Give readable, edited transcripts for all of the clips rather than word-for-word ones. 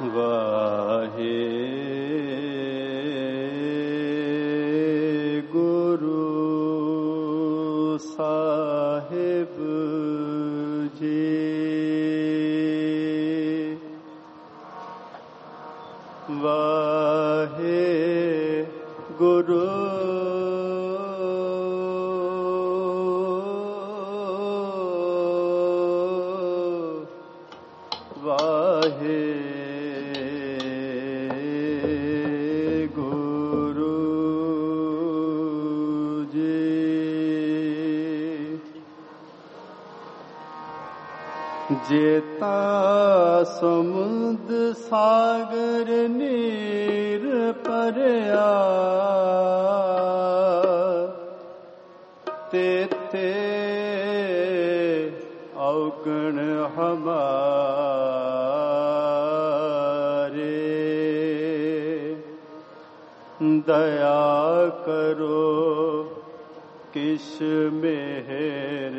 वाहे गुरु साहिब जी, वाहे गुरु वाहे गुरु जी। जेता समुद्र सागर नीर परया, तेते अवगुण हमारे, दया करो किस मेहर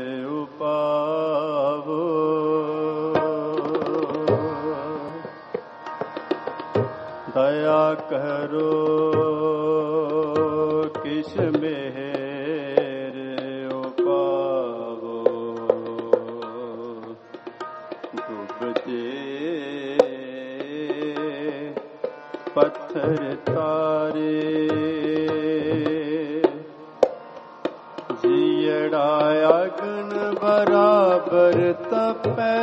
उपावो। दया करो किस मेहर उपावो। डूबते पत्थर तारे, जियड़ा अग्न बराबर तपै,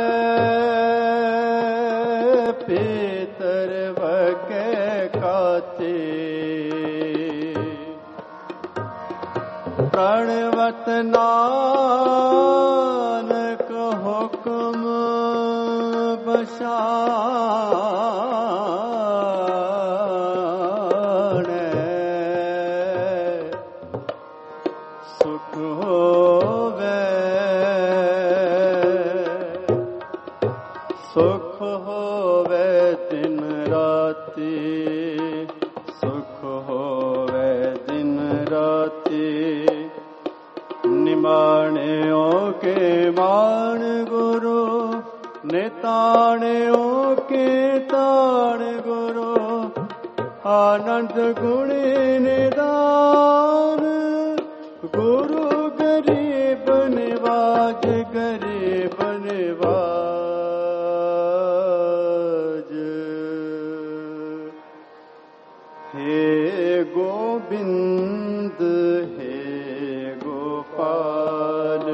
पीतर वके काते। प्रणवत नानक हुक्म बशाने, सुख होवे सुख होवे दिन राती, सुख होवे दिन राती। निमाणियों के मान गुरु, निताणियों के ताण गुरु। आनंद गुणी निदान गुरु, गरीब निवाज गरीब निवाज। हे गोविंद हे गोपाल,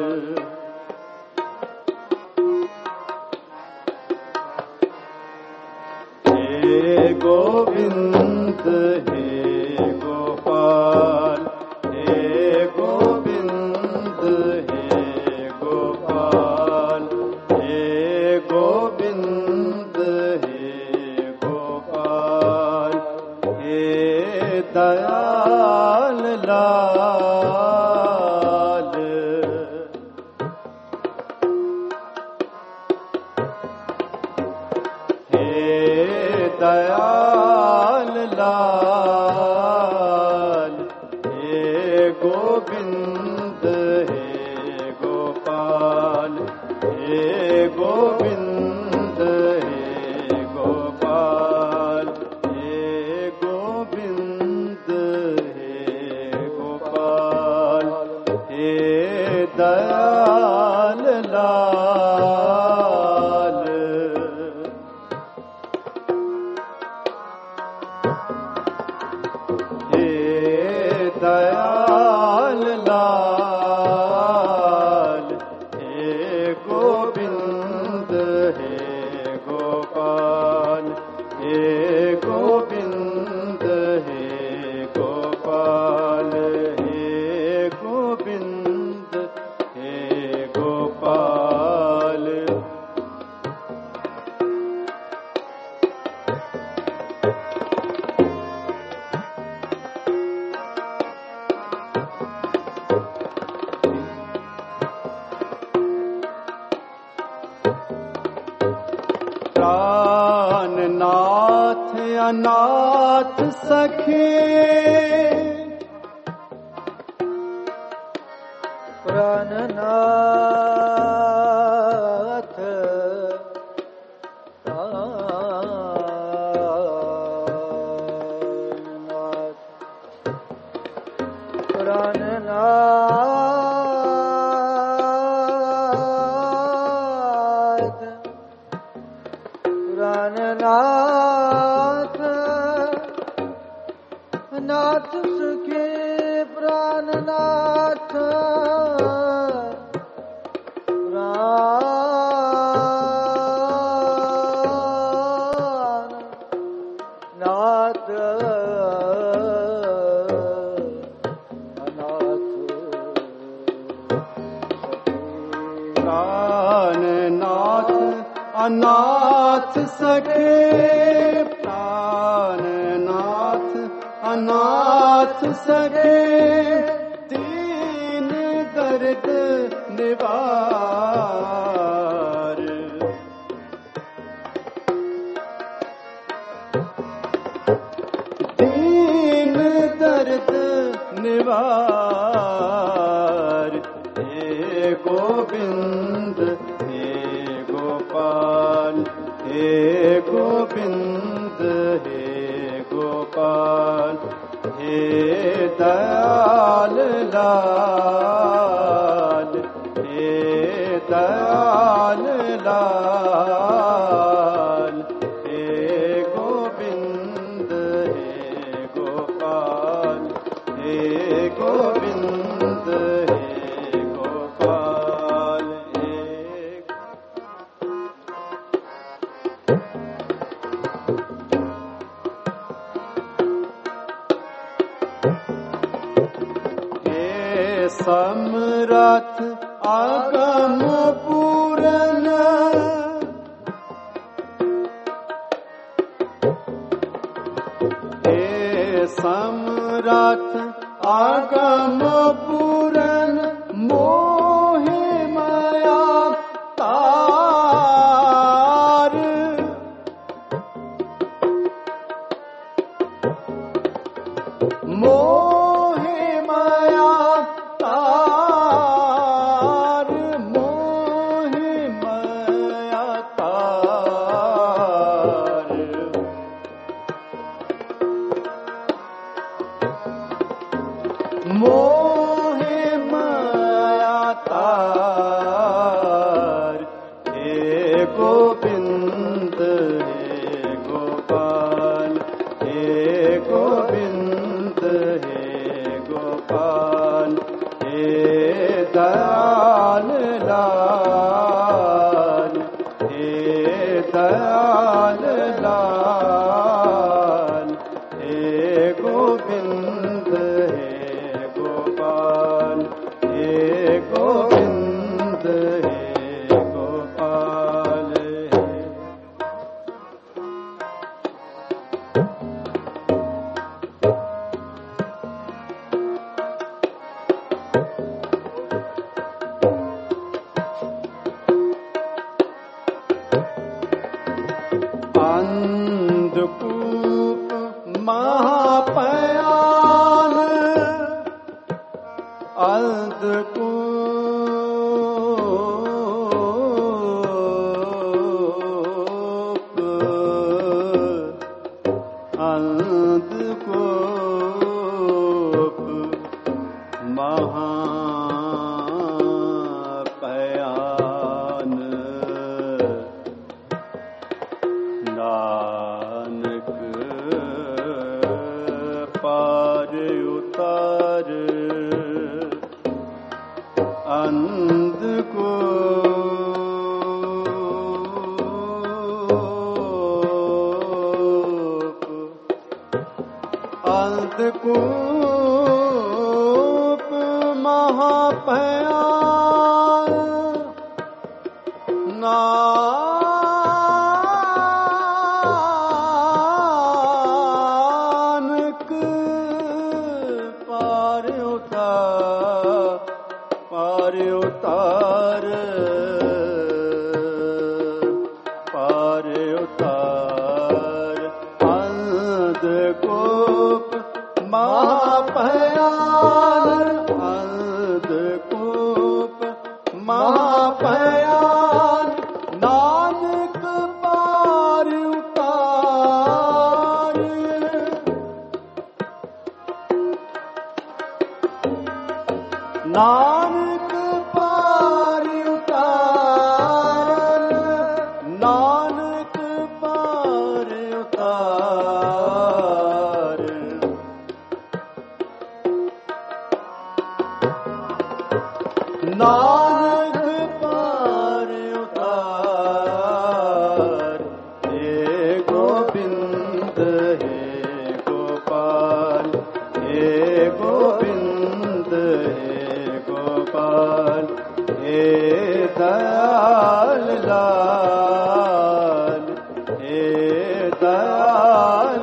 हे गोविंद हे गोपाल, हे गोविंद हे गोपाल, हे गोविंद हे गोपाल। हे दयाल लाल, हे दयाल लाल। हे गोविंद हे गोपाल, हे गोविंद हे गोपाल, हे गोविंद हे गोपाल। हे दयाल लाल, हे दयाल लाल। हे गोविंद हे गोपाल, हे गोविंद हे गोपाल, हे गोविंद हे गोपाल। प्राणनाथ अनाथ सखे, प्राणनाथ नाथ नाथ सुखे प्राणनाथ प्राणनाथ अनाथ सखे प्राणनाथ अनाथ सखे दीन दर्द निवार दीन दर्द निवार हे गोविंद हे गोपाल हे गोविंद हे गोपाल हे दयाल लाल हे दयाल लाल हे गोविंद हे गोपाल हे गोविंद हे गोपाल समरथ आगम पूरन हे समरथ आगम पूरन मोहे माया तार मोहे माया तार मोहे माया तार मोहे माया तार हे गोविंद हे गोपाल हे गोविंद हे गोपाल हे दयाल लाल हे दयाल लाल हे गोविंद हे गोपाल हे गोविंद हे गोपाल अंधकूप महापयान अंधकूप अंधकूप महापयान नानक पार उतार अंधकूप अंधकूप महाभयान नानक पार उतार अंधकूप महाभयान अंधकूप महाभयान नानक पार उतार नानक पार उतार नानक पार नानक पार उतार। हे गोविंद हे गोपाल, हे गोविंद हे गोपाल, हे दयाल लाल, हे दयाल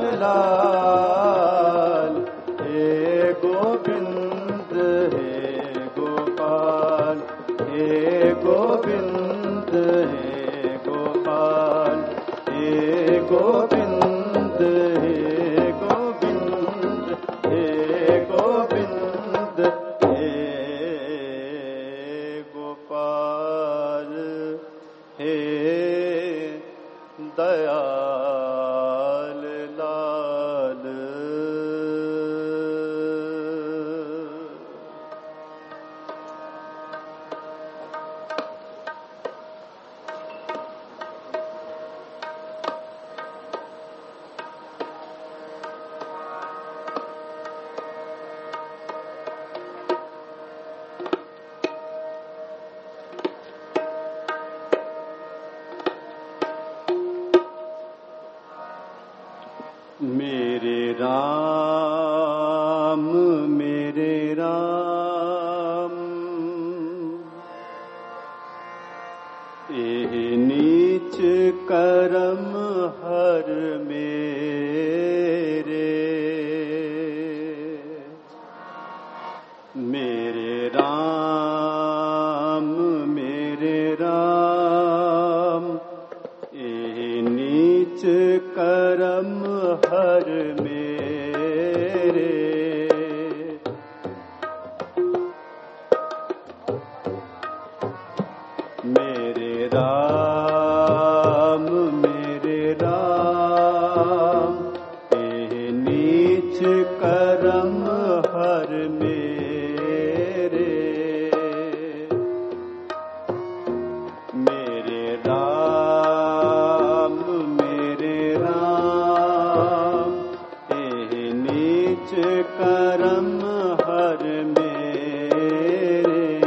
लाल, हे गोविंद हे गोपाल, हे गोविंद हे गोपाल, हे गोविंद हे गोविंद, हे गोविंद हे गोपाल, हे दयाल लाल। मेरे राम, मेरे राम, एह नीच करम हर मेरे। मेरे राम, मेरे राम, एह नीच करम हर मेरे। मेरे राम, मेरे राम, एह नीच करम हर मेरे। मेरे राम, मेरे राम, एह नीच करम हर मेरे।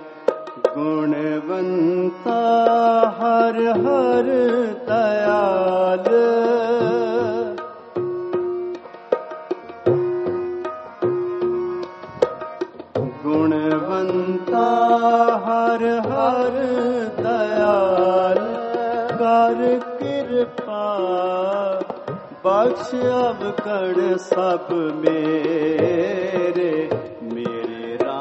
गुणवंता हर हर दयाल, गुणवंता हर हर दयाल, कर कृपा बख्श अवकड़ सब मेरे। मेरे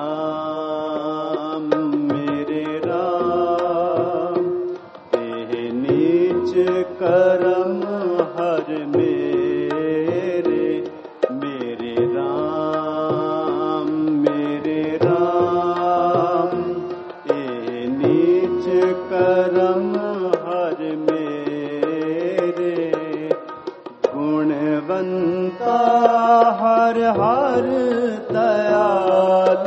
राम, मेरे राम, एह नीच करम हर मेरे। मेरे राम, मेरे राम, एह नीच करम हर मेरे। गुणवंता हर हर दयाल,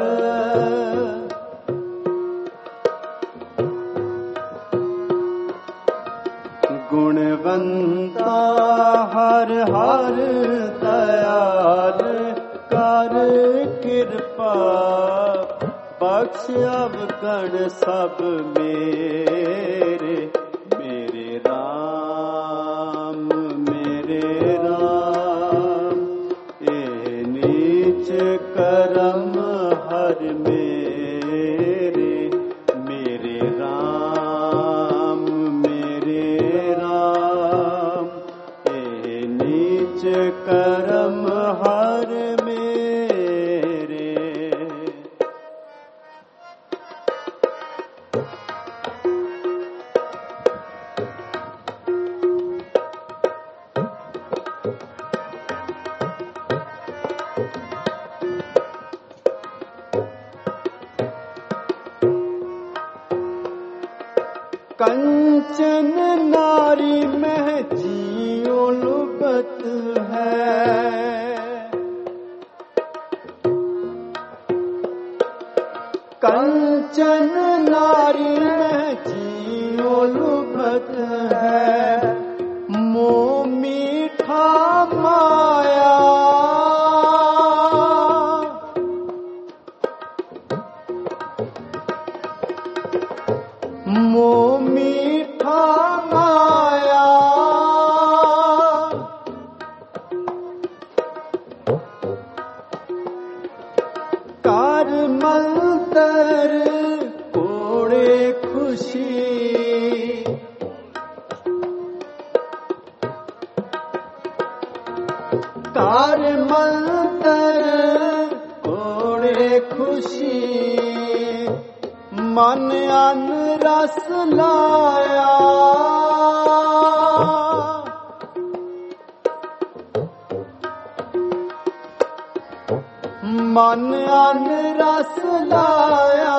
गुणवंता हर हर दयाल, कर कृपा बख्श अवकड़ सब मेरे। मेरे राम, मेरे राम, एह नीच करम हर मेरे। मेरे राम, मेरे राम, एह नीच करम हर मेरे। कंचन नारी में जियो लुबत है, कंचन नारी में जियो लुबत है। मोह मीठा माया, मोह मीठा माया कार मंतर कोड़े खुशी कार मंतर कोड़े खुशी मन अन रस लाया मन अन रस लाया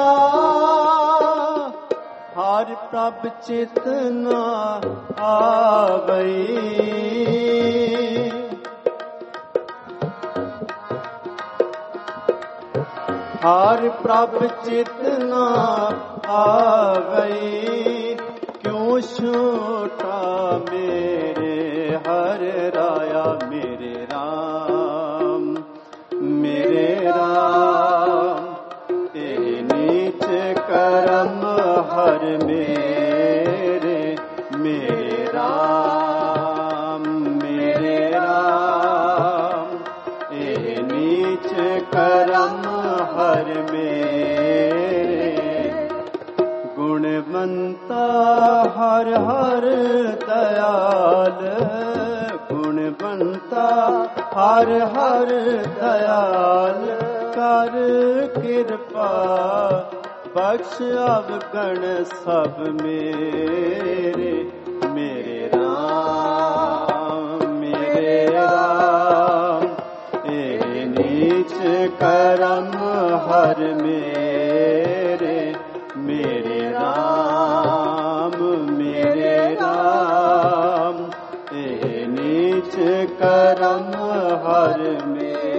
हर प्रभ चेतना आवई हर प्रभ चेतना आवई क्यों छोटा मेरे हर राया मेरे राम तेरे नीच करम हर मेरे राम तेरे नीच करम हर मेरे गुणवंता हर हर दयाल गुणवंता हर हर दयाल कर कृपा बख्श अवगण सब मेरे राम तेरे नीच करम हर मेरे राम तेरे नीच करम हर मेरे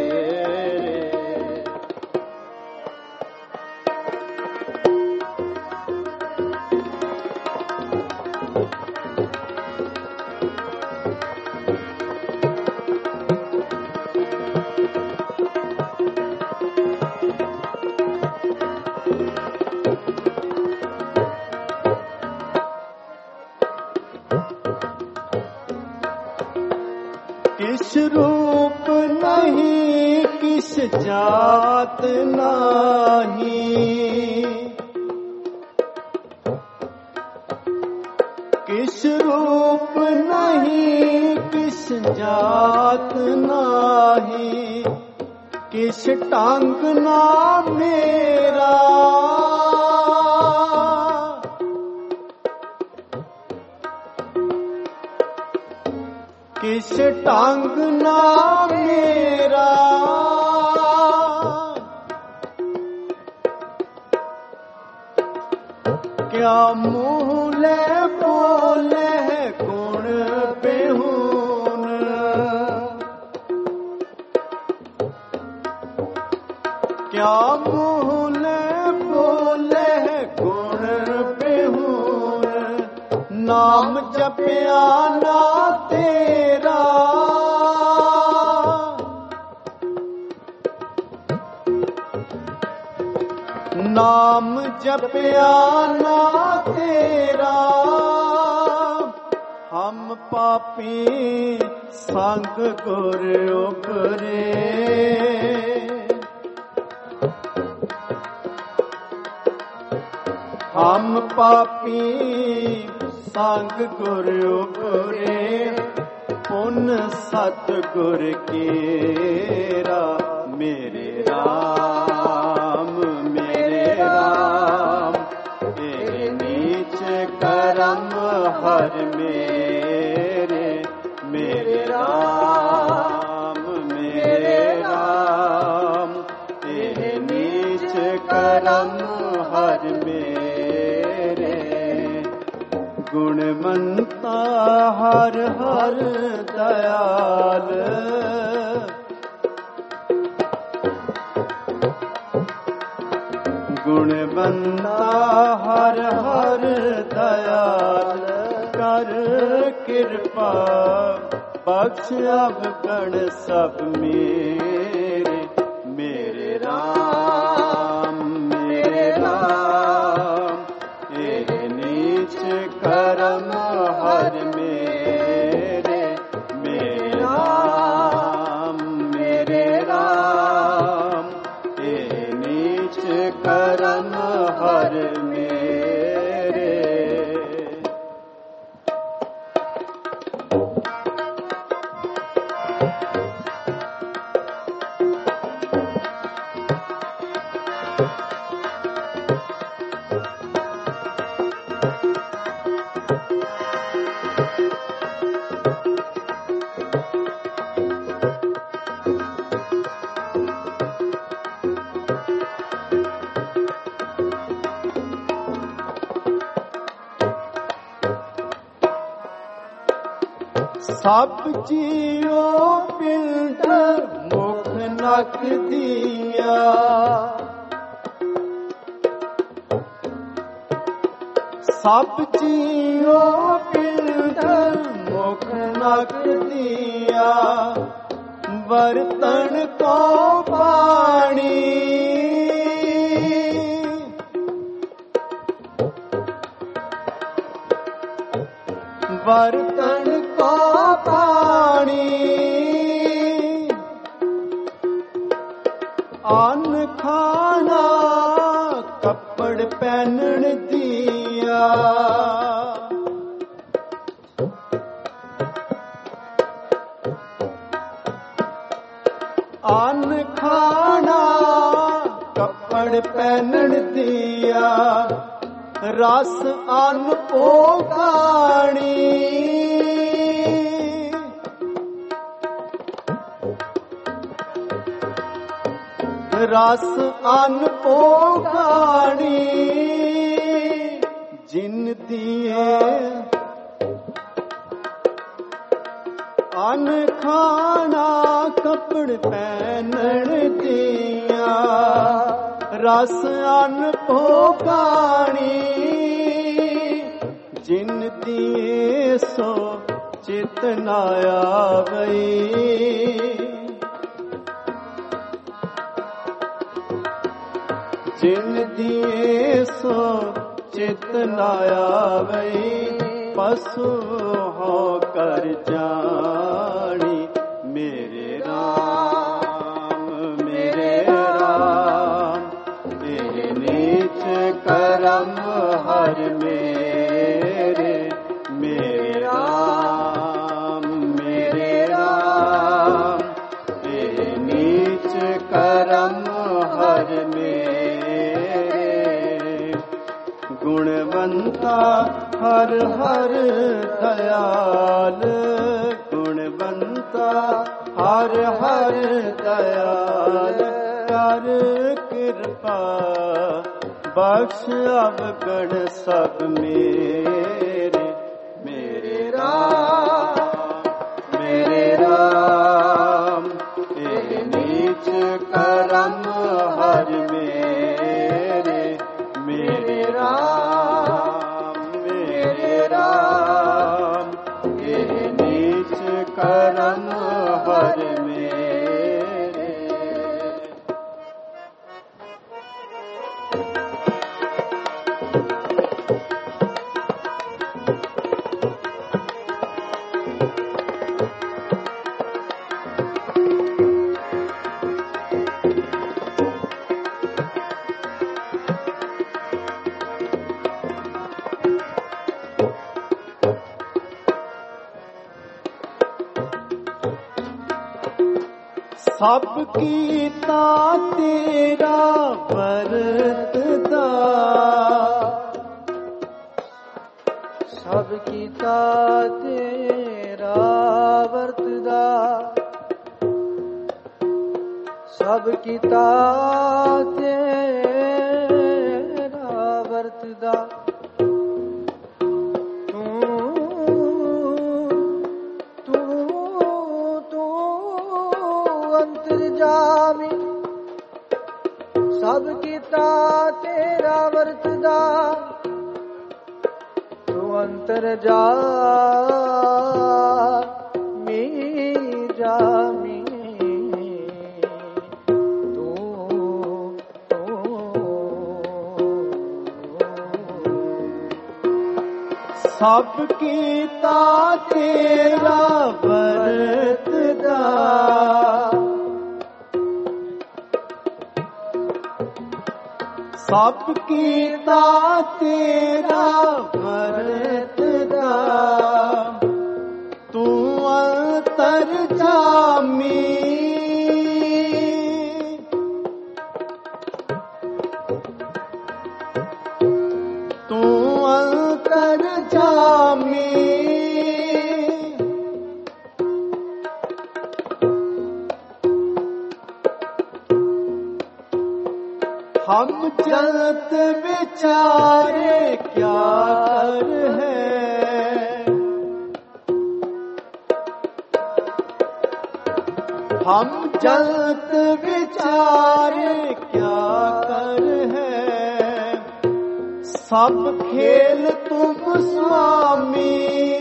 किस रूप नहीं किस जात नहीं किस रूप नहीं किस जात नहीं किस टांग ना मेरा किस टांग ना मेरा क्या मुँह ले बोले गुण बेहून क्या मुँह ले बोले गुण बेहून नाम जपया ना तेरा नाम जपया ना तेरा हम पापी संग गुर उबरे हम पापी संग गुर उबरे पुन सतगुर केरा मेरे राम तेरे नीच करम हर मेरे राम तेरे नीच करम हर मेरे गुणवंता हर हर दयाल गुणवंता हर हर दयाल कर कृपा बख्श अवगण सब मेरे राम तेरे हर मेरे। ਸਭ ਜੀਓ ਪਿੰਡ ਮੁਖ ਨਕ ਦੀਆ, ਸਭ ਜੀਓ ਪਿੰਡ ਮੁਖ ਨਕ ਦੀਆ, ਬਰਤਨ ਕੋ ਪਾਣੀ, बर्तन को पानी, अन्न खाना कपड़ पहनन दिया, अन्न खाना कपड़ पहनन दिया, रस अन्न पोगाणी, रस अन्न पोगाणी, जिन दिए अन्न खाना कपड़ पहनन दिया, रस अन्न पोगाणी, जिन दिए सो चित न आवई, जिन दिए सो चित न आवई, पशु हो कर जानी मेरे राम, मेरे राम, तेरे नीच करम हर मेरे, मेरे राम, मेरे राम, तेरे नीच करम हर मेरे। गुणवंता हर हर दयाल, गुणवंता हर हर दयाल, कर कृपा बख्श अवगण सब मेरे, मेरे राम, मेरे राम, तेरे नीच करम हर मेरे, मेरे राम, मेरे राम, तेरे नीच करम हर मेरे। सब कीता तेरा वरतदा, सब कीता तेरा वरतदा, सब कीता तेरा वरतदा, सब कीता तेरा वरतदा, तू अंतर जामी जामी, तू सब कीता तेरा वरतदा, सब कीता तेरा वरतदा तू अंतर जामी तू अंतर जामी हम चलत विचारे क्या कर है हम चलत विचारे क्या कर है सब खेल तुम स्वामी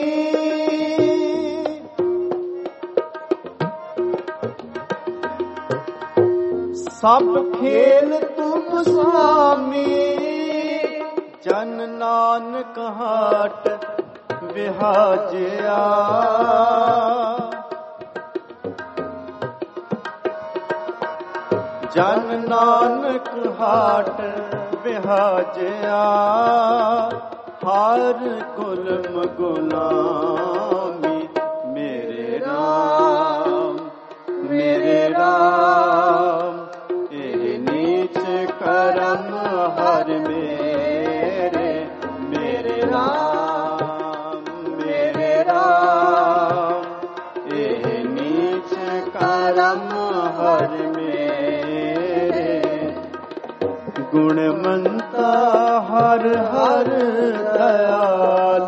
सब खेल तुम स्वामी जन नानक हाट विहाजिया जन नानक हाट विहाजिया हर गुलम गुलामी मेरे राम करम हर मेरे मेरे राम ए नीच करम हर मेरे गुणमंता हर हर दयाल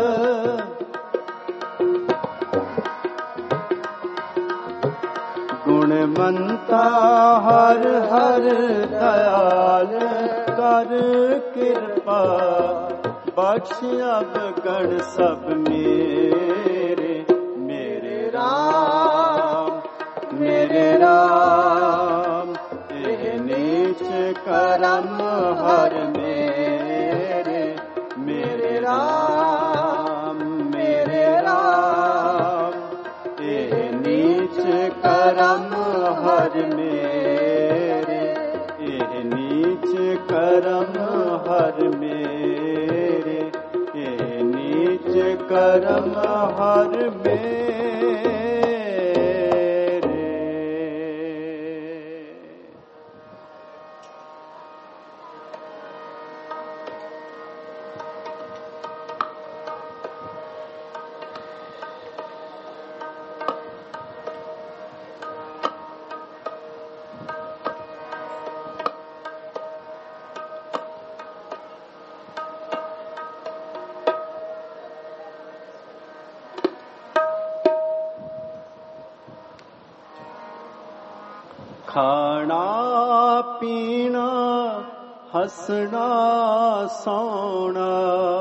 गुणमंता हर हर दयाल कर कृपा बख्श अब गण सब मेरे मेरे राम ए नीच करम हर मेरे मेरे राम ए नीच करम हर मेरे ए नीच करम हर मेरे ए नीच करम हर मेरे खाना पीना हंसना सोना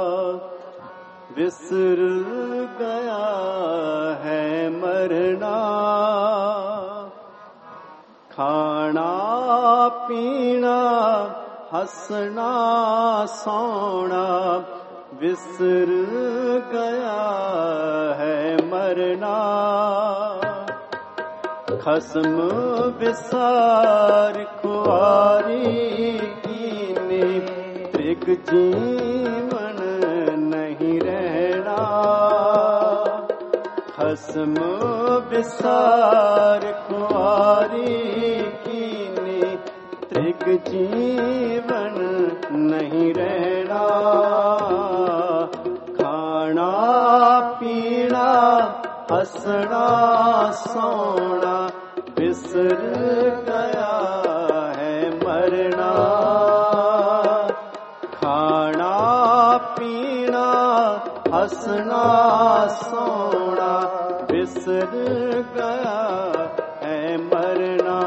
बिसर गया है मरना खाना पीना हंसना सोना बिसर गया है मरना खसम विसार खुआरी कीने त्रिग जीवन नहीं रहना खसम विसार खुआरी कीने त्रिग जीवन नहीं रहना खाना पीना हंसना सोना बिसर गया है मरना खाना पीना हंसना सोना बिसर गया है मरना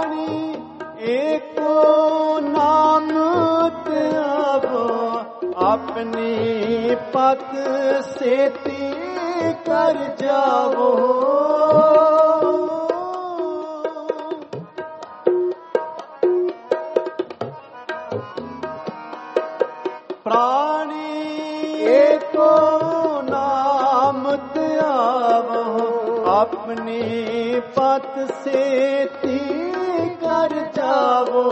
प्राणी एको नाम त्यागो अपनी पत सेती कर जावो, प्राणी एको नाम त्यावो, अपनी पत सेती कर जावो,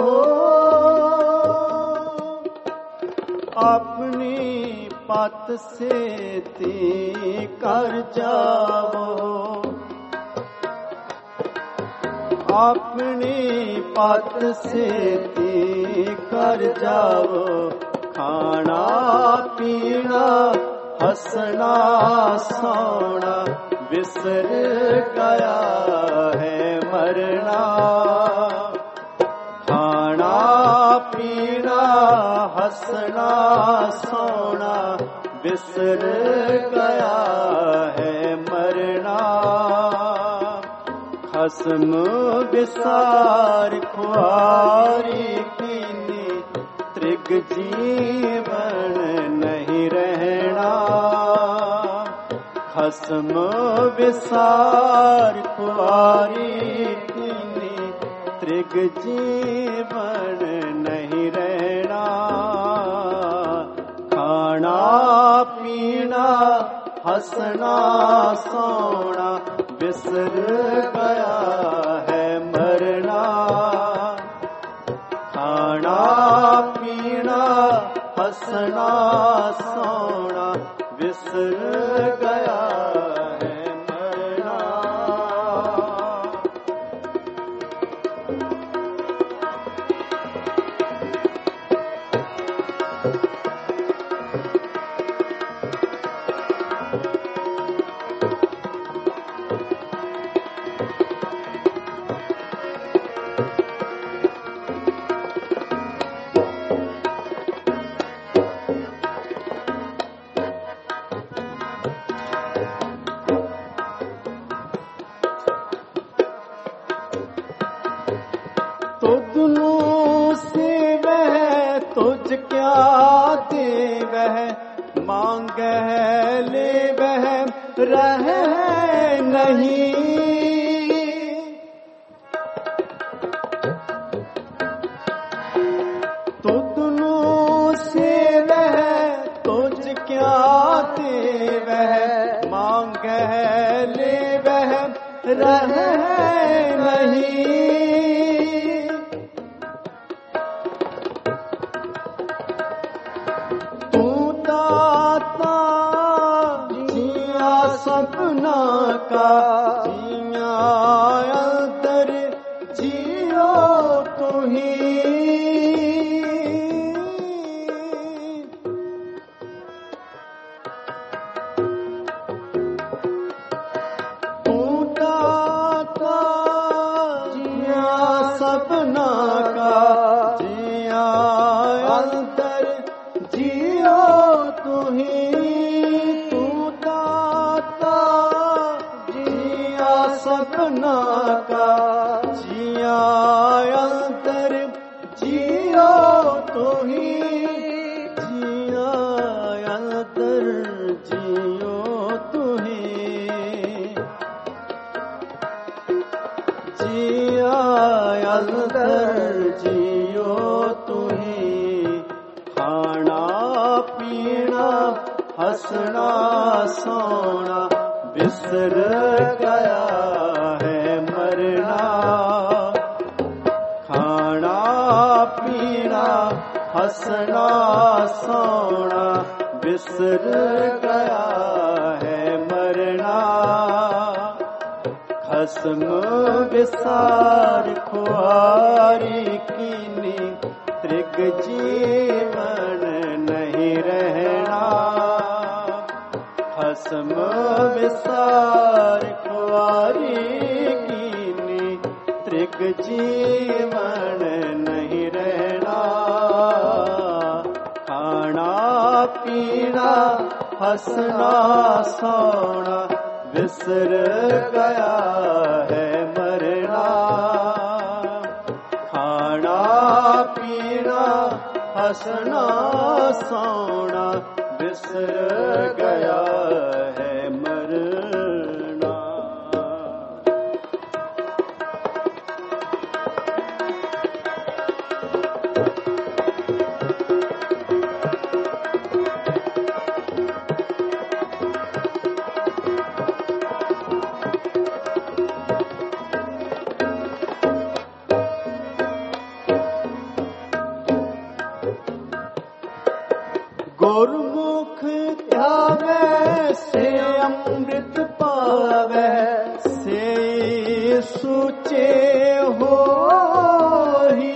अपनी पत सेती कर जावो, अपनी पत सेती कर जावो, खाना पीना हंसना सोना बिसर गया है मरना, खाना पीना हंसना सोना बिसर गया है मरना, खस्म विसार खुआरी कीनी त्रिग जीवन नहीं रहना, खस्म विसार खुआरी कीनी त्रिग जीवन नहीं रहना, खाना पीना हंसना सोना बिसर गया है मरना, खाना पीना हंसना सोना बिसर गया है मरना। तुझ से वह तुझ क्या दे वह मांगे ले वह रह नहीं, तुझ से वह तुझ क्या दे वह मांगे ले वह रह नहीं, सपना का जिया अंदर जियो तू ही, तू दाता जिया सपना का जिया अंदर जियो तू ही, सपना का जिया अंदर जियो तो ही, जिया अंदर जियो तो ही, जिया अंदर जियो तो ही, खाना पीना हंसना सोना बिसर गया है मरना, खाना पीना हंसना सोना बिसर गया है मरना, खस्म विसार खुआरी कीनी त्रिग जीवन नहीं रहना, खस्म विसार खुआरी कीनी त्रिग जीवन नहीं रहना, खाना पीना हंसना सोना बिसर गया है मरना, खाना पीना हंसना सोना बिसर गया है मरना। गुरमुख ध्यावे से अमृत पावे, से सुचे होही।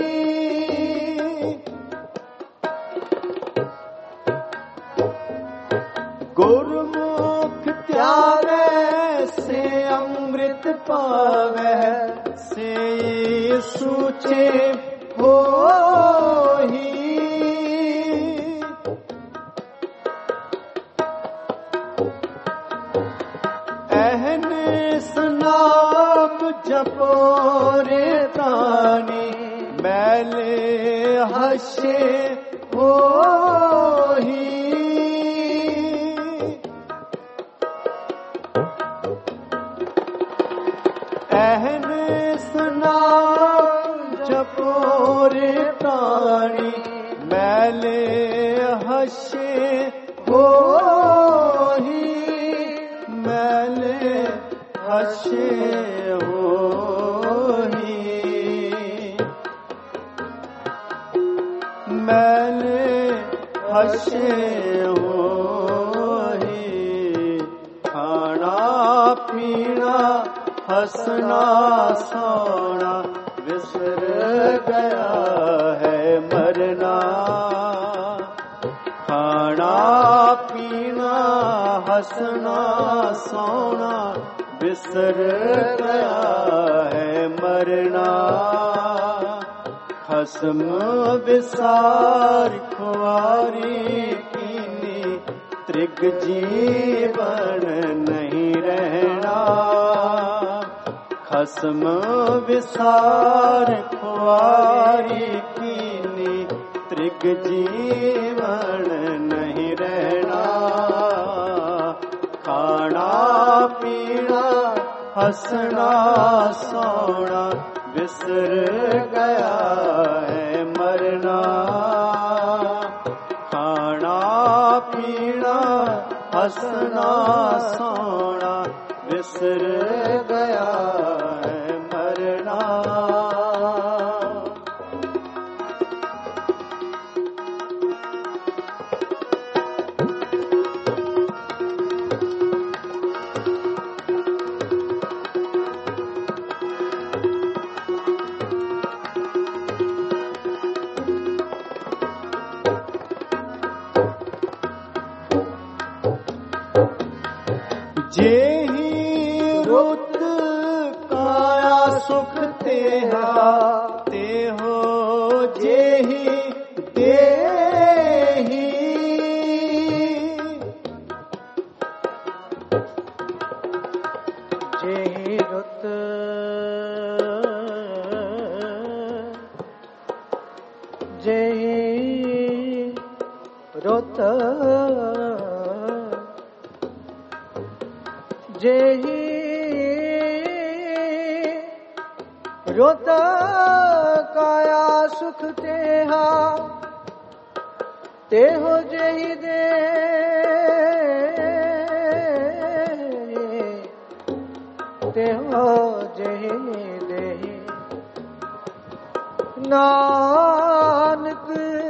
गुरमुख ध्यावे से अमृत पावे, से सुचे होही। जपोरे प्राणी मैले हसे होही। अहन स्नान जपोरे प्राणी मैले हसे होही। मैले हसे मैंने हसे होही। खाना पीना हंसना सोना बिसर गया है मरना। खाना पीना हंसना सोना बिसर गया है मरना। खसम विसार खुआरी कीनी त्रिग जीवन नहीं रहना। खसम विसार खुआरी कीनी त्रिग जीवन नहीं रहना। खाना पीना हंसना सोना बिसर गया है मरना। खाना पीना हंसना सोना बिसर गया है मरना। जेहि रुत काया सुख तेहा तेहो जेहि देहि। जेहि रुत जेहि रुत जेहि रुत काया सुख तेहा तेहो जेहि दे। तेहो जेहि देहि नानक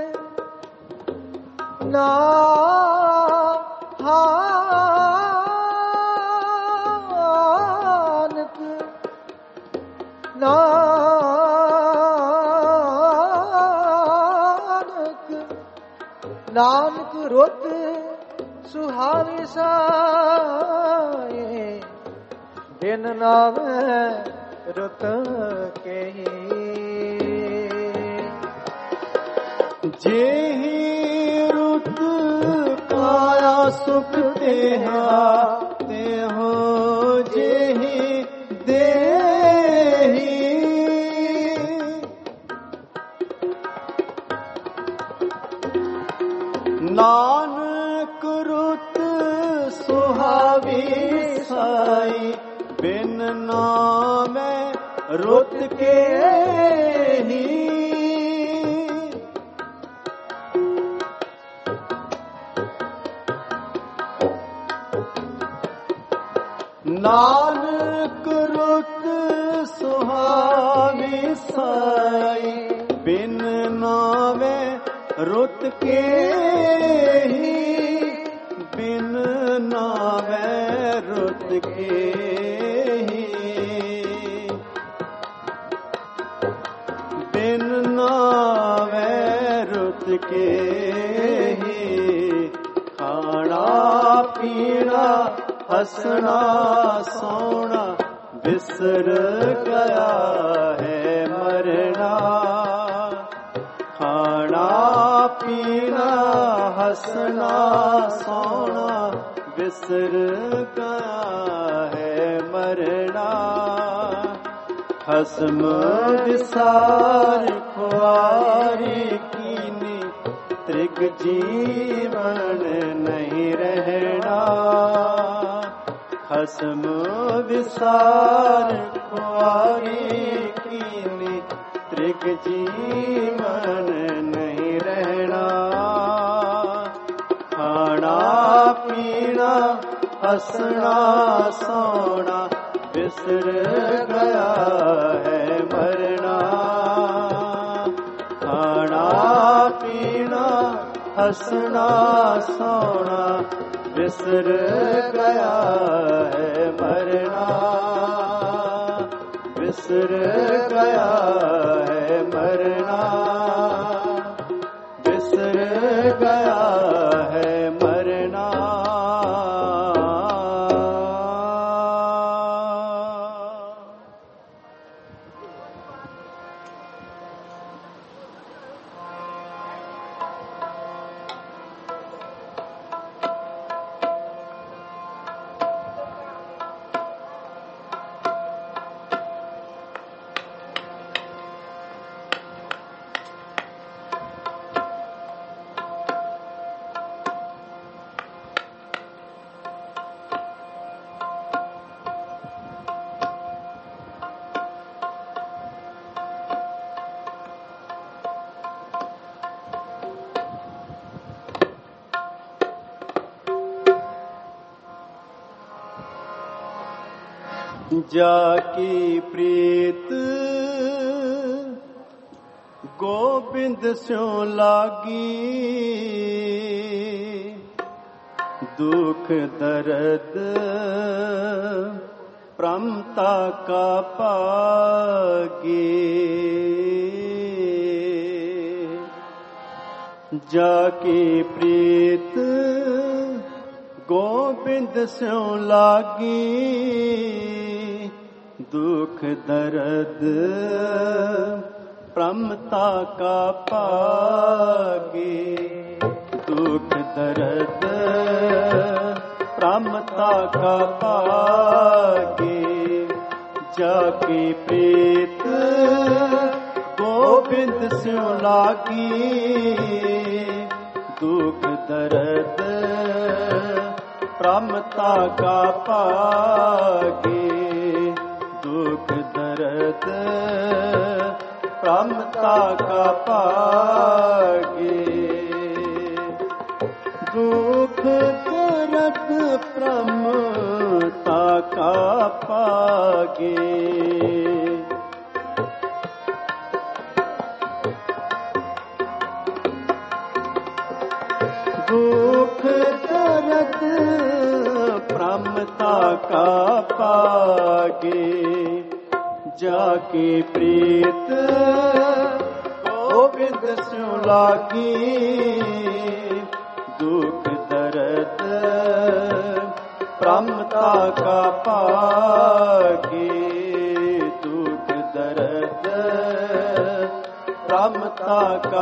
नानक रुत सुहावे साए बिन नावे रुत के। जेहि रुत काया सुख तेहा तेहो जेहि देहि। नानक साई बिन नामे रुत के ही नानक रुत सुहावी साई बिन नामे रुत के ही बिन नामे रुत के ही बिन नामे रुत के ही खाना पीना हंसना सोना बिसर गया है मरना खाना पीना हंसना सोना बिसर गया है मरना हस्म विसार खुआरी कीनी त्रिग जीवन नहीं रहना हस्म विसार खुआरी कीनी त्रिग जीवन नहीं रहना खाना पीना हंसना सोना बिसर गया है मरना खाना पीना हंसना सोना बिसर गया है मरना बिसर गया है मरना बिसर गया है मरना जाकी प्रीत गोबिंद स्यों लागी दुख दर्द प्रमता का पागी जाकी प्रीत गोबिंद स्यों लागी दुख दर्द प्रमता का पागी दुख दर्द प्रमता का पागी जाकी प्रीत गोबिंद स्यों लागी दुख दर्द प्रमता का पागी दुख दर्द प्रमता का पागी दुख दर्द प्रमता का पागी दुख दर्द प्रमता का पागे जाके प्रीत गोविंद स्यों लागी दुख दर्द प्रमता का पागे दुख दर्द प्रमता का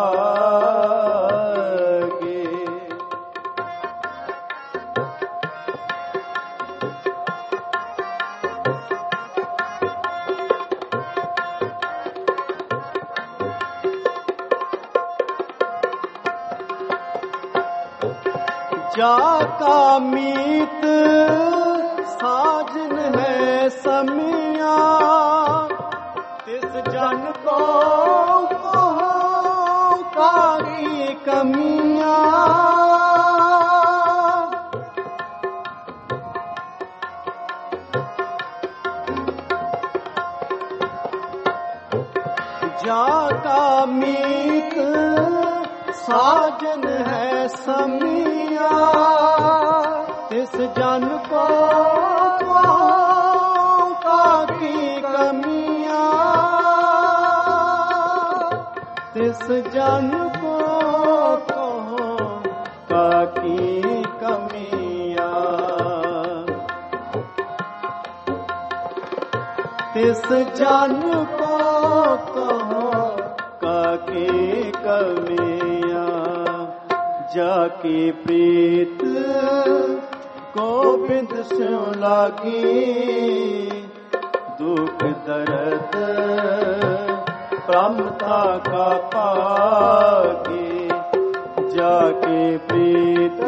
पागे जाका मीत साजन है समिया तिस जन को कागी कमिया जाका मीत साजन है समिया तिस जन को काकी कमिया तिस जन को काकी कमिया तिस जन को काकी कमिया जाकी प्रीत गोविंद स्यों लागी दुख दर्द प्रमता का पागी जाके प्रीत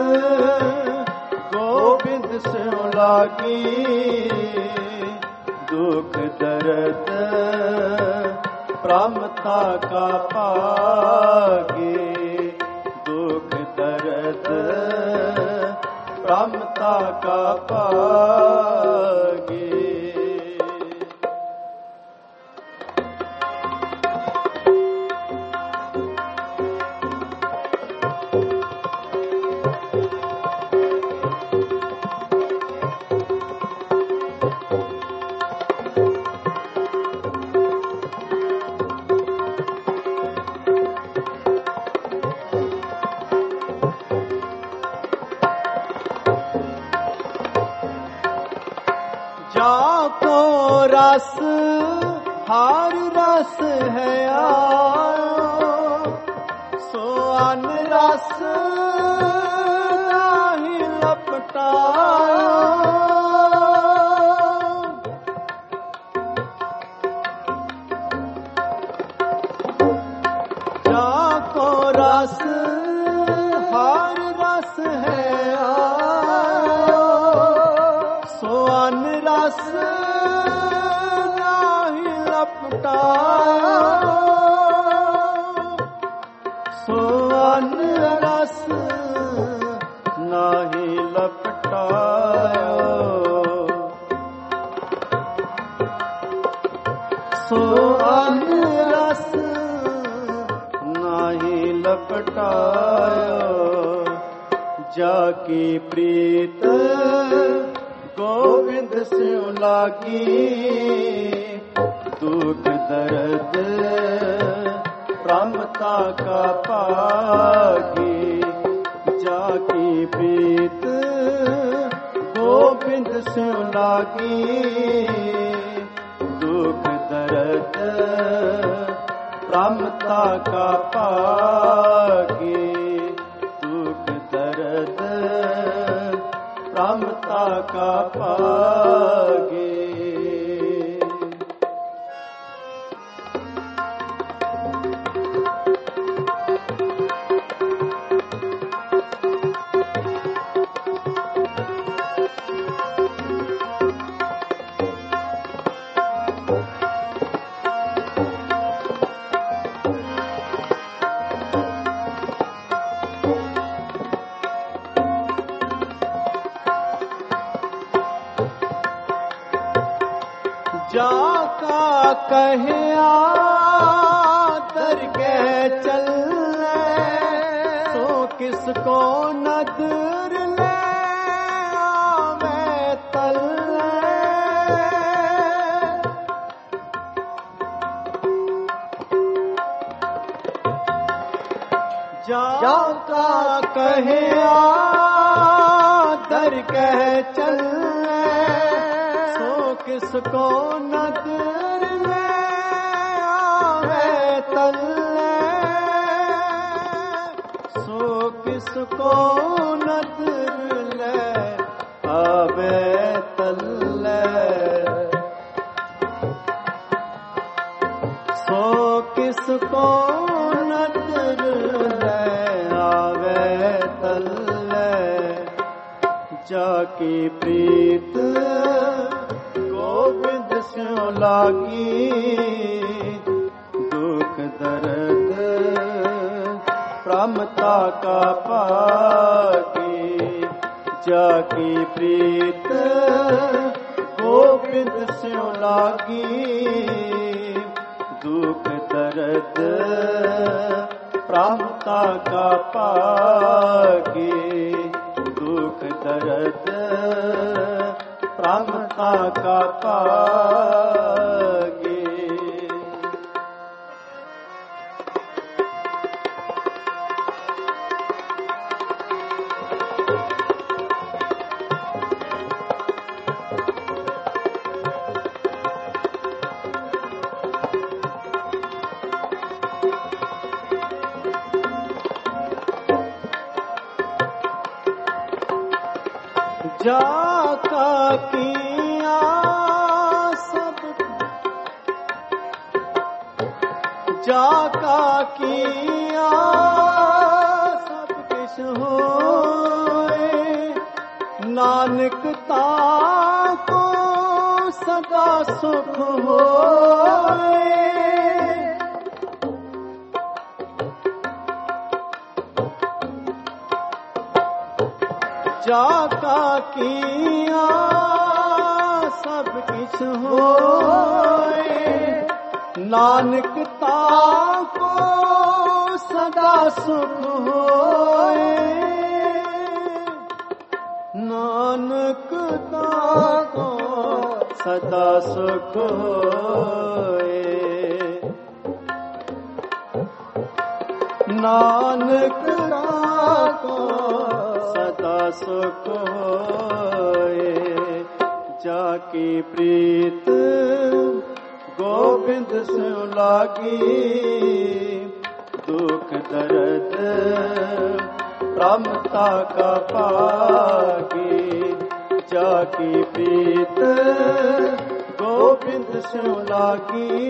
गोविंद स्यों लागी दुख दर्द प्रमता का पागी दुख दर्द प्रमता का पागी जाको रस हर रस है आयो सो अन रस नहीं लपटायो जाको रस हर रस है आयो सो अन रस नहीं लपटायो सो अन रस नहीं लपटायो सो अन रस नहीं लपटायो जाकी प्रीत गोविंद स्यों लागी दुख दर्द प्रमता का पागी जाकी प्रीत गोविंद स्यों लागी दुख दर्द प्रमता का पागी दुख दर्द प्रमता का पागे जाका कहे आदर के चल सो किसको नदर ले आवे तल जाका कहे आदर के चल किसको नदर में आवे तल सो किसको नदर ले आवे तल सो किसको नदर ले आवे तल जाकी प्रीत लागी दुख दर्द प्रमता का पागी जाकी प्रीत गोविंद स्यों लागी दुख दर्द प्रमता का पागी दुख दर्द प्रमता का पागी। जाका किया सब जाका किया सब किश होए नानक ताको सदा सुख होए जाका किया सब किछ होए नानक ताको सदा सुख होए नानक ताको सदा सुख होए नानक ताको सुख होए जाकी प्रीत गोविंद स्यों लागी दुख दर्द प्रमता का पागी जाकी प्रीत गोविंद स्यों लागी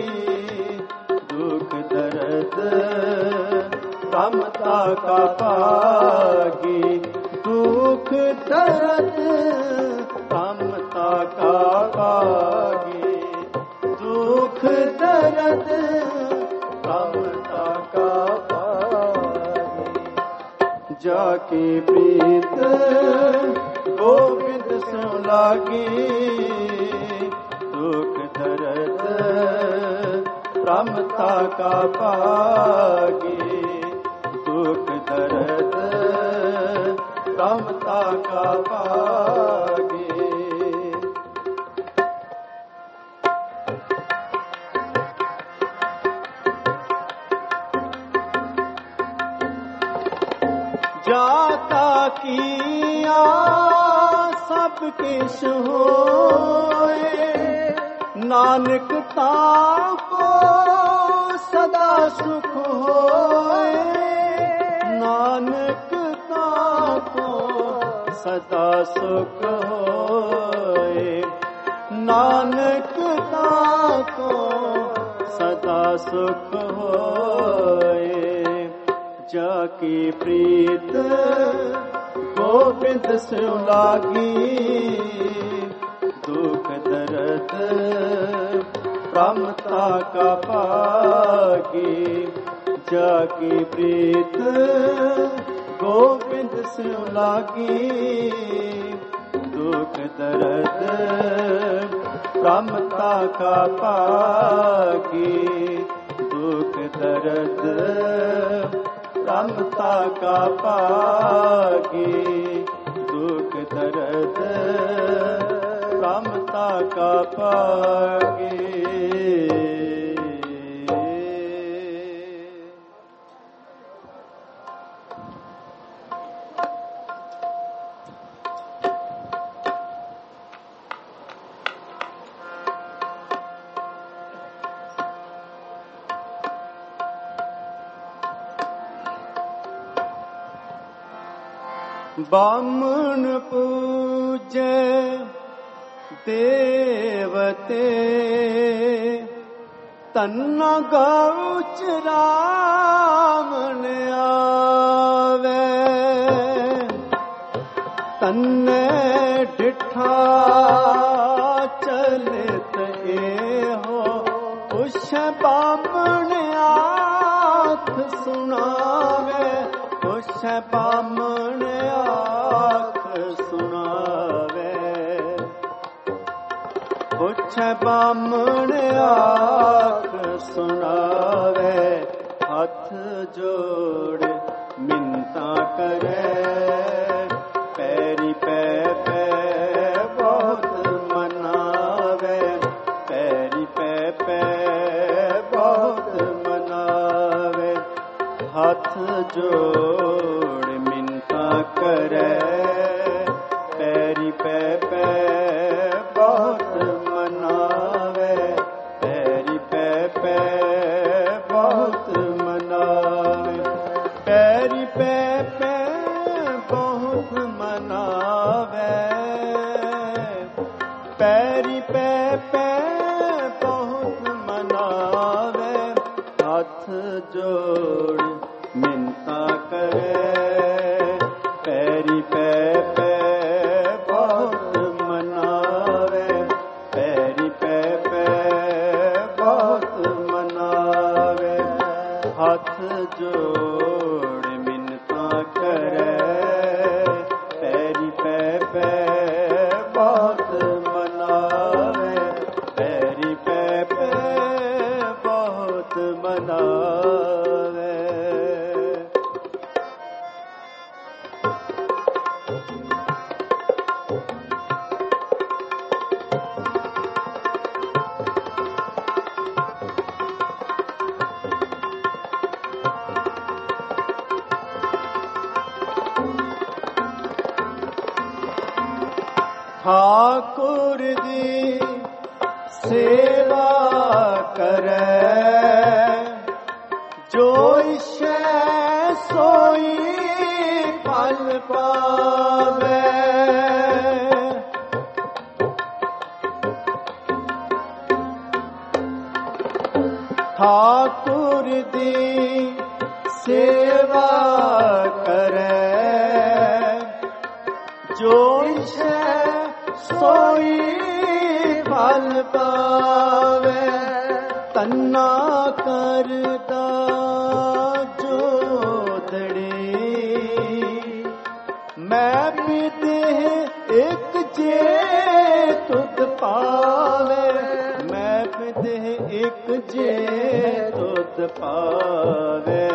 दुख दर्द प्रमता का पागी दुख दर्द प्रमता का पागी दुख दर्द प्रमता का पागी जाकी प्रीत गोविंद स्यों लागी दुख दर्द प्रमता का पागी दुख दर्द प्रमता का पागी। जाका किया सब किश होए नानक ताको सदा सुख होए नानक ताको सदा सुख होए नानक ताको सदा सुख होए जाकी प्रीत गोविंद स्यों लागी दुख दर्द प्रमता का पागी जाकी प्रीत गोविंद स्यों लागी दुख दर्द प्रमता का पागी दुख दर्द प्रमता का पागी दुख दर्द प्रमता का पागी। बामन पूजे देवते तन्ना गौच रामन आवे तन्ने डिठा चलत ਬਾਮਣ ਆਖ ਸੁਣਾਵੇ, ਪੁੱਛੈ ਬਾਮਣ ਆਖ ਸੁਣਾਵੇ, ਪੁੱਛੈ ਬਾਮਣ ਆਖ ਸੁਣਾਵੇ, ਹੱਥ ਜੋੜ ਮਿੰਨਤਾਂ ਕਰੇ, ਪੈਰੀ ਪੈ ਪੈ ਬਹੁਤ ਮਨਾਵੇ, ਪੈਰੀ ਪੈ ਪੈ ਬਹੁਤ ਮਨਾਵੇ, ਹੱਥ ਜੋੜ ਮਿੰਨਤਾਂ ਕਰੇ, ਪੈਰੀ ਪੈ ਪੈ ਬਹੁਤ ਮਨਾਵੇ, ਪੈਰੀ ਪੈ ਪੈ ਬਹੁਤ ਮਨਾਵੇ, ਪੈਰੀ ਪੈ ਪੈ ਬਹੁਤ ਮਨਾਵੇ, ਪੈਰੀ ਪੈ ਪੈ ਬਹੁਤ ਮਨਾਵੇ, ਹੱਥ ਜੋੜ ਮਿੰਨਤਾਂ ਕਰੇ, ਪੈਰੀ ਪੈ ਪੈ ਬਹੁਤ ਮਨਾਵੇ, ਪੈਰੀ ਪੈ ਪੈ ਬਹੁਤ ਮਨਾਵੇ, ਹੱਥ ਜੋੜ ਮਿੰਨਤਾਂ ਕਰੇ, ਪੈਰੀ ਪੈ ਪੈ ਬਹੁਤ ਮਨਾਵੇ, ਪੈਰੀ ਪੈ ਪੈ ਬਹੁਤ ਮਨਾਵੇ। ਠਾਕੁਰ ਦੀ ਸੇਵਾ ਕਰੈ, ਜੋ ਇਛੈ ਸੋਈ ਫਲ ਪਾਵੇ, ਠਾਕੁਰ ਦੀ ਸੇਵਾ ਕਰੈ, ਜੋ ਇਛੈ ਸੋਈ ਫਲ ਪਾਵੇ, ਤੰਨਾ ਕਰਦਾ ਜੋਦੜੀ, ਮੈਂ ਪਿਦੇ ਇੱਕ ਜੇ ਤੁਧ ਪਾਵੇ, ਮੈਂ ਪਿਦੇ ਇੱਕ ਜੇ ਤੁਧ ਪਾਵੇ,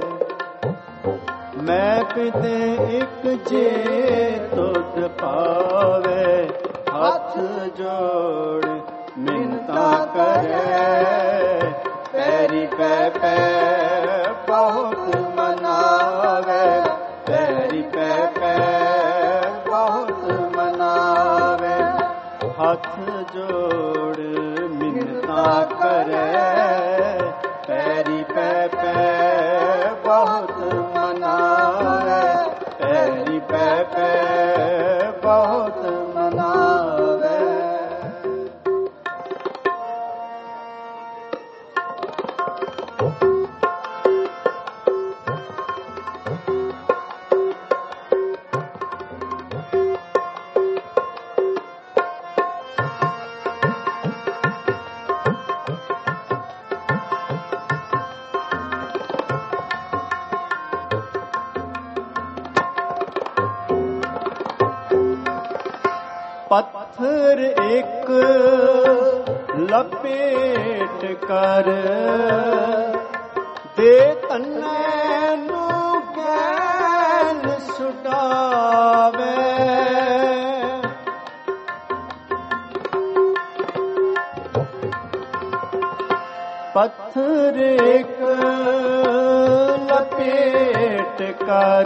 ਮੈਂ ਪਿਤੇ ਇੱਕ ਜੇ ਤੁਧ ਪਾਵੇ, ਹੱਥ ਜੋੜ ਮਿੰਨਤਾਂ ਕਰੇ, ਪੈਰੀ ਪੈ ਪੈ ਬਹੁਤ ਮਨਾਵੇ, ਪੈਰੀ ਪੈ ਪੈ ਬਹੁਤ ਮਨਾਵੇ, ਹੱਥ ਜੋੜ ਮਿੰਨਤਾਂ ਕਰੇ, ਪੈਰੀ ਪੈ ਪੈ ਬਹੁਤ ਮਨਾਵੇ, ਪੈਰੀ ਪੈ ਪੈ ਬਹੁਤ ਮਨਾਵੇ। ਪੱਥਰ ਇੱਕ ਲਪੇਟ ਕਰ, ਦੇ ਤੰਨੇ ਨੂੰ ਗੈਲ ਛੁਡਾਵੇ, ਪੱਥਰ ਇੱਕ ਲਪੇਟ ਕਰ,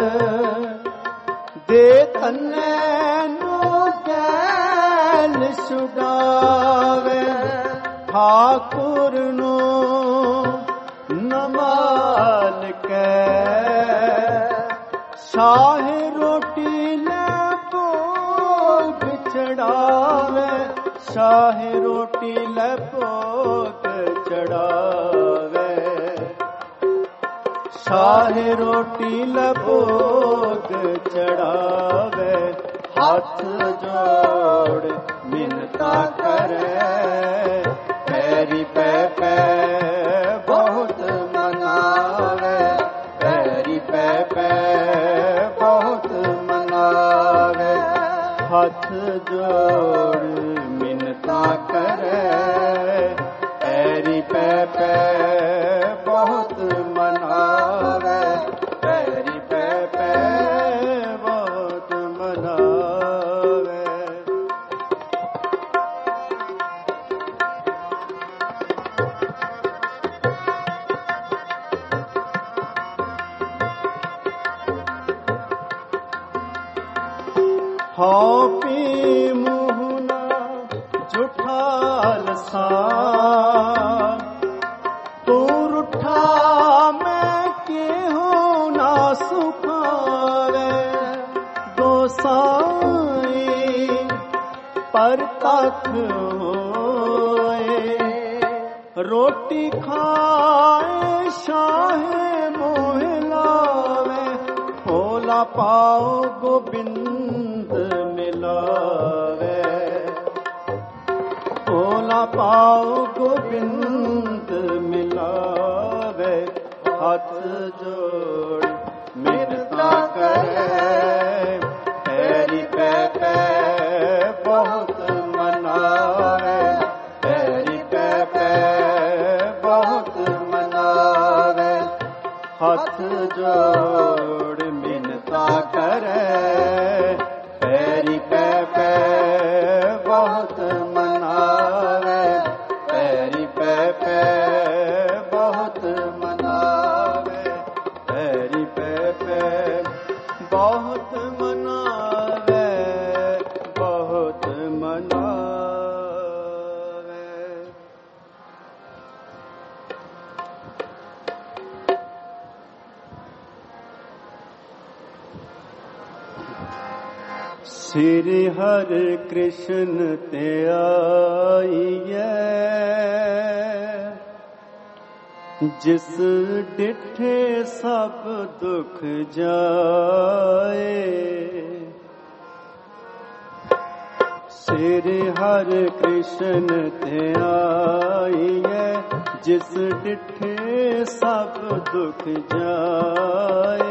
ਦੇ ਤੰਨੇ ਛੁਡਾਵੇ, ਠਾਕੁਰ ਨੂੰ ਨਮਾਲ ਕੇ, ਸ਼ਾਹ ਰੋਟੀ ਲੈ ਭੋਗ ਚੜਾਵੇ, ਸ਼ਾਹ ਰੋਟੀ ਲੈ ਭੋਗ ਚੜਾਵੇ, ਸ਼ਾਹ ਰੋਟੀ ਲੈ ਭੋਗ ਚੜਾਵੇ, ਹੱਥ ਜੋੜ ਮਿੰਨਤਾਂ ਕਰੇ, ਪੈਰੀ ਪੈ ਪੈ ਲਾਲਸਾ ਤੂੰ ਰੁੱਠਾ ਮੈਂ ਕਿਹੋ ਨਾ ਸੁਖਾਵੇ ਗੋਸਾਈ ਪਰ ਤੱਕ ਹੋਏ ਰੋਟੀ ਖਾਏ ਸ਼ਾਹੇ ਮੋਹ ਲਾਵੇ ਭੋਲਾ ਪਾਓ ਗੋਬਿੰਦ ਮਿਲਾਵੇ ਭੋਲਾ ਪਾਓ ਗੋਬਿੰਦ ਮਿਲਾਵੇ ਹੱਥ ਜੋੜ ਮਿੰਨਤਾਂ ਕਰੇ ਪੈਰੀ ਪੈ ਪੈ ਬਹੁਤ ਮਨਾਵੇ ਪੈਰੀ ਪੈ ਪੈ ਬਹੁਤ ਮਨਾਵੇ ਹੱਥ ਜੋੜ ਮਿੰਨਤਾਂ ਕਰੇ ਪੈਰੀ ਪੈ ਪੈ ਬਹੁਤ ਮਨਾਵੇ ਪੈਰੀ ਪੈ ਪੈ ਬਹੁਤ ਮਨਾਵੇ ਪੈਰੀ ਪੈ ਪੈ ਬਹੁਤ ਮਨਾਵੇ ਬਹੁਤ ਮਨਾਵੇ। ਸ੍ਰੀ ਹਰਿ ਕ੍ਰਿਸ਼ਨ ਤੇ ਆਈਐ ਜਿਸ ਡਿਠੇ ਸਭ ਦੁਖ ਜਾਏ ਸ੍ਰੀ ਹਰਿ ਕ੍ਰਿਸ਼ਨ ਤੇ ਆਈਐ ਜਿਸ ਡਿਠੇ ਸਭ ਦੁਖ ਜਾਏ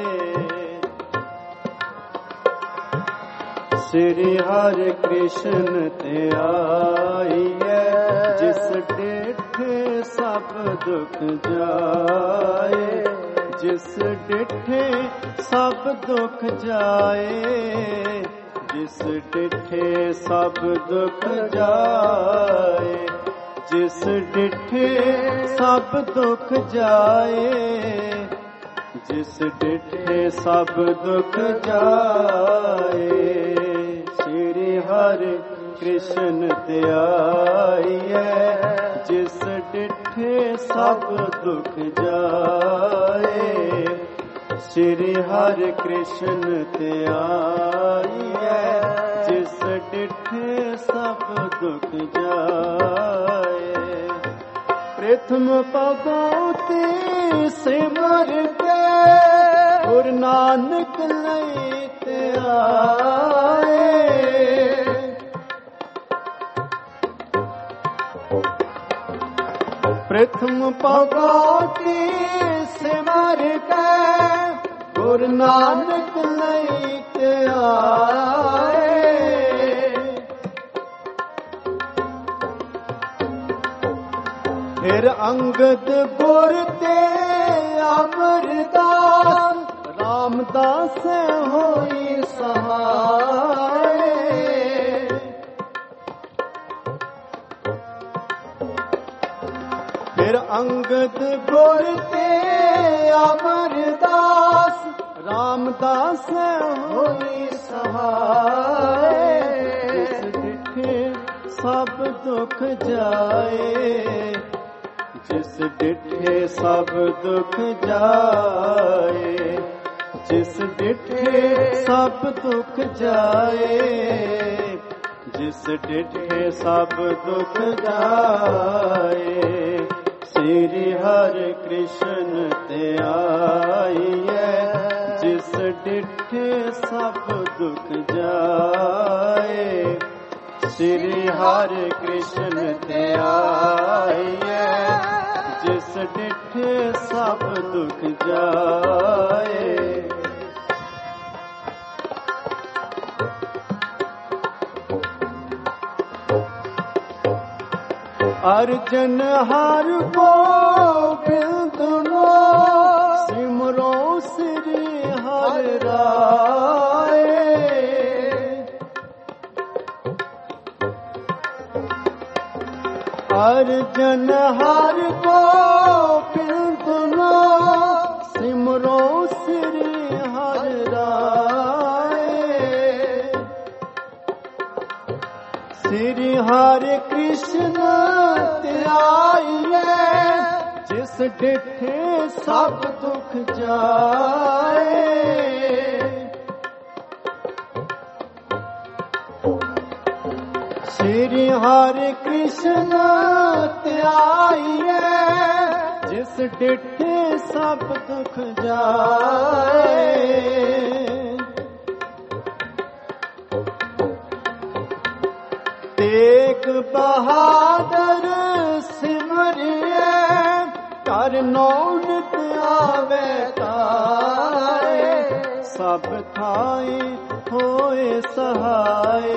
ਸ੍ਰੀ ਹਰਿ ਕ੍ਰਿਸ਼ਨ ਤੇ ਆਈਐ ਜਿਸ ਡਿਠੇ ਸਭ ਦੁਖ ਜਾਏ ਜਿਸ ਡਿਠੇ ਸਭ ਦੁਖ ਜਾਏ ਜਿਸ ਡਿਠੇ ਸਭ ਦੁਖ ਜਾਏ ਜਿਸ ਡਿਠੇ ਸਭ ਦੁਖ ਜਾਏ ਜਿਸ ਡਿਠੇ ਸਭ ਦੁਖ ਜਾਏ ਸ੍ਰੀ ਹਰਿ ਕ੍ਰਿਸ਼ਨ ਤੇ ਆਈਐ ਜਿਸ ਡਿਠੇ ਸਭ ਦੁਖ ਜਾਏ ਸ੍ਰੀ ਹਰਿ ਕ੍ਰਿਸ਼ਨ ਤੇ ਆਈਐ ਜਿਸ ਡਿਠੇ ਸਭ ਦੁਖ ਜਾਏ ਪ੍ਰਥਮ ਪਗੋਂ ਤੇ ਸਿਮਰ ਕੇ ਗੁਰੂ ਨਾਨਕ ਲਈ ਤੇ ਆਏ ਪ੍ਰਥਮ ਪਗੋਂ ਤੇ ਸਿਮਰ ਕੇ ਗੁਰੂ ਨਾਨਕ ਲਈ ਤੇ ਆਏ ਫਿਰ ਅੰਗਦ ਗੁਰ ਤੇ ਅਮਰਦਾਸ ਰਾਮਦਾਸ ਹੋਈ ਸਹਾਏ ਫਿਰ ਅੰਗਦ ਗੁਰ ਤੇ ਅਮਰਦਾਸ ਰਾਮਦਾਸ ਹੋਈ ਸਹਾਏ ਜਿਸ ਡਿਠੇ ਸਭ ਦੁਖ ਜਾਏ ਜਿਸ ਡਿਠੇ ਸਭ ਦੁਖ ਜਾਏ ਜਿਸ ਡਿਠੇ ਸਭ ਦੁਖ ਜਾਏ ਜਿਸ ਡਿਠੇ ਸਭ ਦੁਖ ਜਾਏ ਸ੍ਰੀ ਹਰਿ ਕ੍ਰਿਸ਼ਨ ਤੇ ਆਈਐ ਜਿਸ ਡਿਠੇ ਸਭ ਦੁਖ ਜਾਏ ਸ੍ਰੀ ਹਰਿ ਕ੍ਰਿਸ਼ਨ ਤੇ ਆਈਐ ਜਿਸ ਡਿਠੇ ਸਭ ਦੁਖ ਜਾਏ ਅਰਜਨ ਹਰ ਗੋਬਿੰਦ ਨੋ ਸਿਮਰੋ ਸ੍ਰੀ ਹਰਿ ਰਾਏ ਅਰਜਨ ਹਰ ਗੋਬਿੰਦ ਨੋ ਸਿਮਰੋ ਸ੍ਰੀ ਹਰਿ ਰਾਏ श्री हरे कृष्ण त्याइए जिस डिठे सब दुख जाए श्री हरे कृष्ण त्याइए जिस डिठे सब दुख जाए तेग बहादुर सिमरिए कर नौनत आवे ताए सब थाई होए सहाय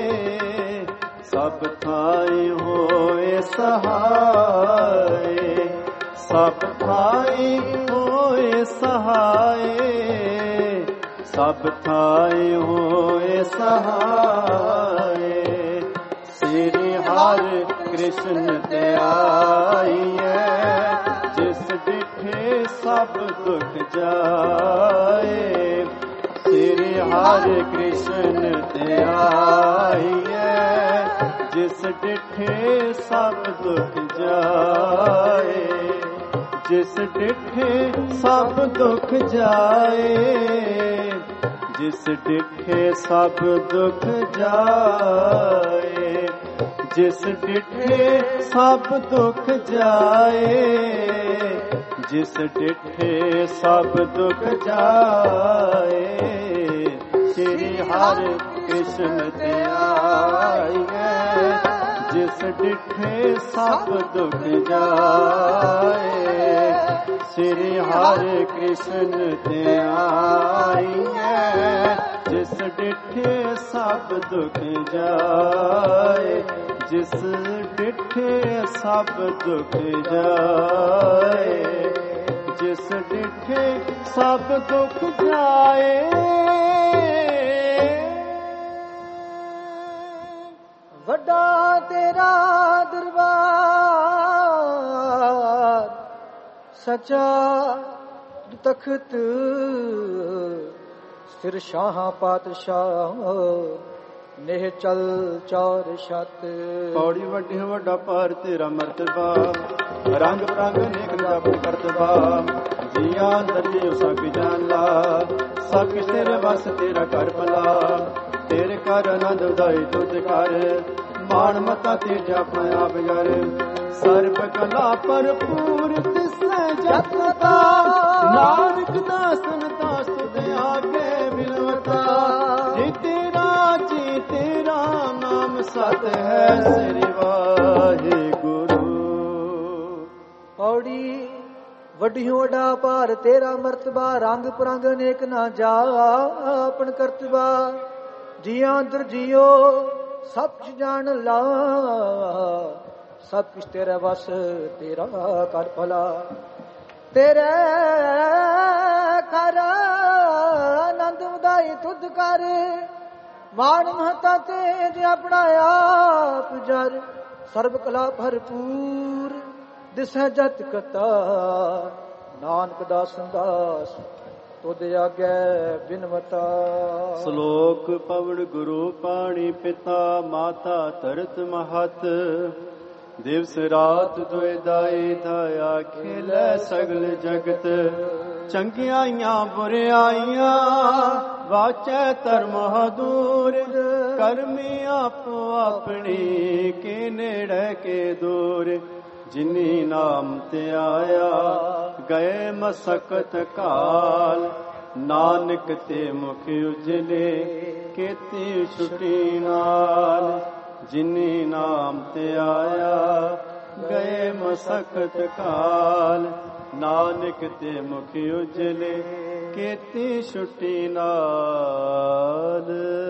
सब थाई होए सहाय सब थाई होए सहाय सब थाई होए सहाय श्री हरे कृष्ण त्याइए जिस डिठे सब दुख जाए श्री हरे कृष्ण त्याइए जिस डिठे सब दुख जाए जिस डिठे सब दुख जाए जिस डिठे सब दुख जाए जिस डिठे सब दुख जाए जिस डिठे सब दुख जाए श्री हरे कृष्ण त्याइए जिस डिठे सब दुख जाए श्री हरे कृष्ण त्याइए जिस डिठे सब दुख जाए जिस डिठे सब दुख जाए जिस डिठे सब दुख जाए ਵੱਡਾ ਤੇਰਾ ਦਰਬਾਰ ਸੱਚਾ ਤਖਤ ਸਿਰ ਸ਼ਾਹ ਪਾਤਸ਼ਾਹ ਨੇਹ ਚਲ ਚੌਰ ਛਤ ਪੌੜੀ ਵੱਡੀ ਵੱਡਾ ਭਾਰ ਤੇਰਾ ਮਰਤਬਾ ਰੰਗ ਬਰੰਗ ਨੇਕ ਜਪ ਕਰਤਬਾ ਜੀਆਂ ਦਰਜੀ ਸਭ ਜਾਣ ਲਾ ਸਭ ਤੇਰੇ ਵਸ ਤੇਰਾ ਕਰ ਭਲਾ ਤੇਰੇ ਕਰ ਆਨੰਦ ਉਦਾਈ ਤੁਝ ਕਰ ਮਾਣ ਮਤਾ ਤੇਜ ਆਪਣਾ ਆਪ ਯਾਰ ਸਰਬ ਕਲਾ ਭਰਪੂਰ ਤਿਸੈ ਜਪਤਾ ਨਾਨਕ ਦਾਸਨ ਦਾਸ ਦੇ ਆਗੇ ਬਿਲਵਤਾ ਜੀ ਤੇਰਾ ਨਾਮ ਸਤ ਹੈ ਸ੍ਰੀ ਵਾਹਿਗੁਰੂ ਪੌੜੀ ਵੱਡਿਓ ਵੱਡਾ ਭਾਰ ਤੇਰਾ ਮਰਤਬਾ ਰੰਗ ਪਰੰਗ ਅਨੇਕ ਨਾ ਜਾਪਨ ਕਰਤਬਾ ਜੀਆਂ ਅੰਦਰ ਜੀਓ ਸਭ ਜਾਣ ਲਾ ਸਭ ਕੁਛ ਤੇਰਾ ਵਸ ਤੇਰਾ ਕਰ ਭਲਾ ਤੇਰੇ ਕਰ ਆਨੰਦ ਉਦਾਈ ਤੁਧ ਕਰ ਮਾਣ ਮਹਤਾ ਤੇਜ ਆਪਣਾ ਆਪ ਜਰ ਸਰਬ ਕਲਾ ਭਰਪੂਰ ਦਿਸੈ ਜਤ ਕਤਾ ਨਾਨਕ ਦਾਸਨ ਦਾਸ ਤੁਧ ਆਗੇ ਬਿਨਵਤਾ ਸ਼ਲੋਕ ਪਵਨ ਗੁਰੂ ਪਾਣੀ ਪਿਤਾ ਮਾਤਾ ਧਰਤ ਮਹਤ ਦਿਵਸ ਰਾਤ ਦੁਇ ਦਾਈ ਦਇਆ ਖੇਲੇ ਸਗਲ ਜਗਤ ਚੰਗਿਆਈਆਂ ਬੁਰਿਆਈਆਂ ਵਾਚੈ ਧਰਮ ਦੂਰ ਕਰਮੀ ਆਪੋ ਆਪਣੀ ਕੇ ਨੇੜੇ ਕੇ ਦੂਰ ਜਿਨੀ ਨਾਮ ਤੇ ਆਇਆ ਗਏ ਮਸਕਤ ਕਾਲ ਨਾਨਕ ਤੇ ਮੁਖ ਉਜਲੇ ਕੀਤੀ ਛੁਟੀ ਨਾਲ ਜਿਨੀ ਨਾਮ ਤੇ ਆਇਆ ਗਏ ਮਸਕਤ ਕਾਲ ਨਾਨਕ ਤੇ ਮੁਖ ਉਜਲੇ ਕੀਤੀ ਛੁਟੀ ਨਾਲ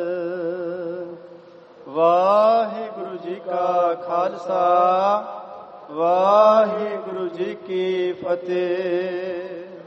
ਵਾਹਿਗੁਰੂ ਜੀ ਕਾ ਖਾਲਸਾ ਵਾਹਿਗੁਰੂ ਜੀ ਕੀ ਫਤਿਹ।